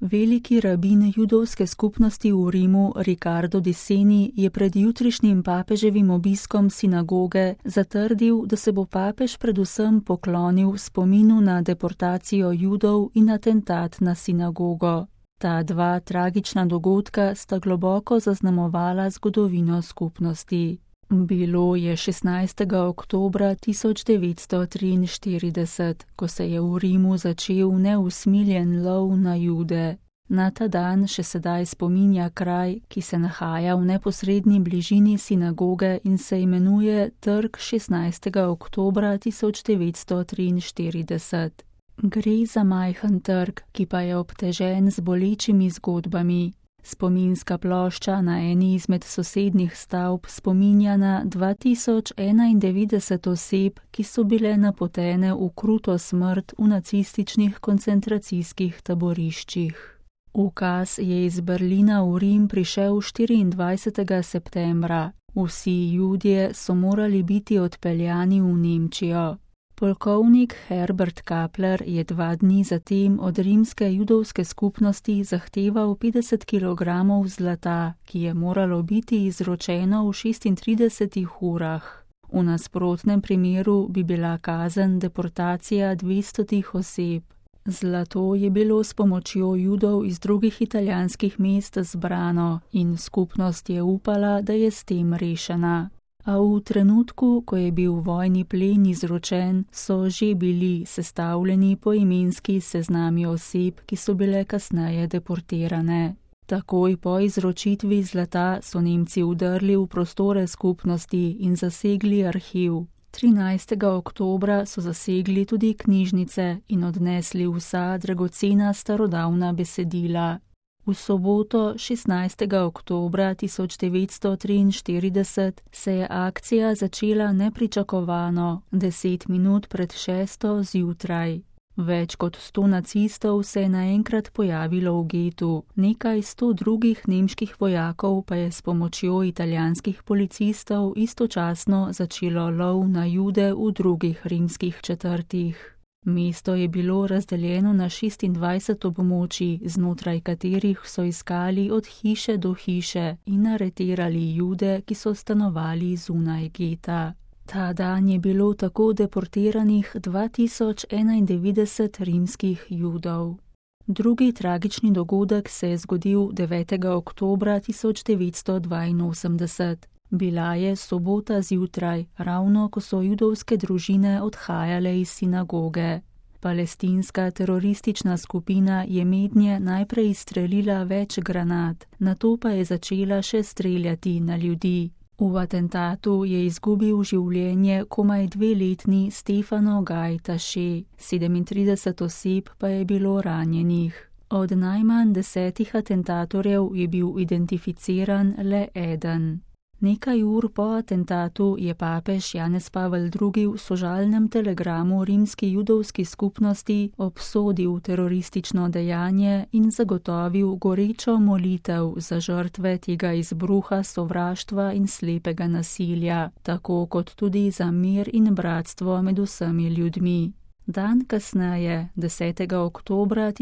Veliki rabin judovske skupnosti v Rimu Riccardo Di Seni je pred jutrišnjim papeževim obiskom sinagoge zatrdil, da se bo papež predvsem poklonil spominu na deportacijo Judov in atentat na sinagogo. Ta dva tragična dogodka sta globoko zaznamovala zgodovino skupnosti. Bilo je 16. oktobra 1943, ko se je v Rimu začel neusmiljen lov na Jude. Na ta dan še sedaj spominja kraj, ki se nahaja v neposredni bližini sinagoge in se imenuje Trg 16. oktobra 1943. Gre za majhen trg, ki pa je obtežen z bolečimi zgodbami. Spominska plošča na eni izmed sosednjih stavb spominja na 2091 oseb, ki so bile napotene v kruto smrt v nacističnih koncentracijskih taboriščih. Ukaz je iz Berlina v Rim prišel 24. septembra. Vsi Judje so morali biti odpeljani v Nemčijo. Polkovnik Herbert Kappler je 2 dni zatem od rimske judovske skupnosti zahteval 50 kg zlata, ki je moralo biti izročeno v 36 urah. V nasprotnem primeru bi bila kazen deportacija 200 oseb. Zlato je bilo s pomočjo Judov iz drugih italijanskih mest zbrano in skupnost je upala, da je s tem rešena. A v trenutku, ko je bil vojni plen izročen, so že bili sestavljeni poimenski seznami oseb, ki so bile kasneje deportirane. Takoj po izročitvi zlata so Nemci vdrli v prostore skupnosti in zasegli arhiv. 13. oktobra so zasegli tudi knjižnice in odnesli vsa dragocena starodavna besedila. V soboto 16. oktobra 1943 se je akcija začela nepričakovano, 10 minut pred 6. zjutraj. Več kot 100 nacistov se je naenkrat pojavilo v getu, nekaj 100 drugih nemških vojakov pa je s pomočjo italijanskih policistov istočasno začelo lov na Jude v drugih rimskih četrtih. Mesto je bilo razdeljeno na 26 območij, znotraj katerih so iskali od hiše do hiše in aretirali Jude, ki so stanovali zunaj geta. Ta dan je bilo tako deportiranih 2091 rimskih Judov. Drugi tragični dogodek se je zgodil 9. oktobra 1982. Bila je sobota zjutraj, ravno ko so judovske družine odhajale iz sinagoge. Palestinska teroristična skupina je mednje najprej izstrelila več granat, nato pa je začela še streljati na ljudi. V atentatu je izgubil življenje komaj 2-letni Stefano Gaj Taché, 37 oseb pa je bilo ranjenih. Od najmanj 10 atentatorjev je bil identificiran le eden. Nekaj ur po atentatu je papež Janez Pavel II v sožalnem telegramu rimski judovski skupnosti obsodil teroristično dejanje in zagotovil gorečo molitev za žrtve tega izbruha sovraštva in slepega nasilja, tako kot tudi za mir in bratstvo med vsemi ljudmi. Dan kasneje, 10. oktobra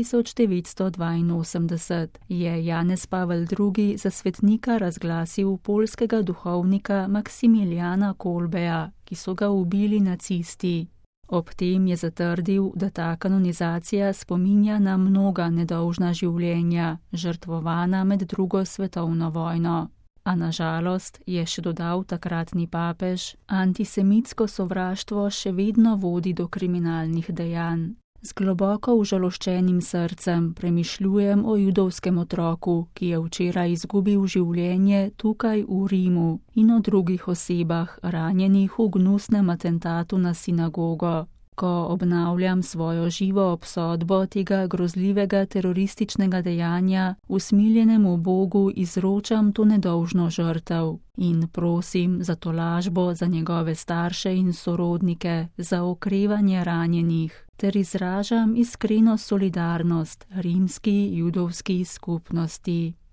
1982, je Janez Pavel II za svetnika razglasil poljskega duhovnika Maksimilijana Kolbeja, ki so ga ubili nacisti. Ob tem je zatrdil, da ta kanonizacija spominja na mnoga nedolžna življenja, žrtvovana med drugo svetovno vojno. A na žalost, je še dodal takratni papež, antisemitsko sovraštvo še vedno vodi do kriminalnih dejanj. Z globoko užaloščenim srcem premišljujem o judovskem otroku, ki je včeraj izgubil življenje tukaj v Rimu, in o drugih osebah ranjenih v gnusnem atentatu na sinagogo. Ko obnavljam svojo živo obsodbo tega grozljivega terorističnega dejanja, usmiljenemu Bogu izročam to nedolžno žrtev in prosim za tolažbo za njegove starše in sorodnike, za okrevanje ranjenih, ter izražam iskreno solidarnost rimski judovski skupnosti.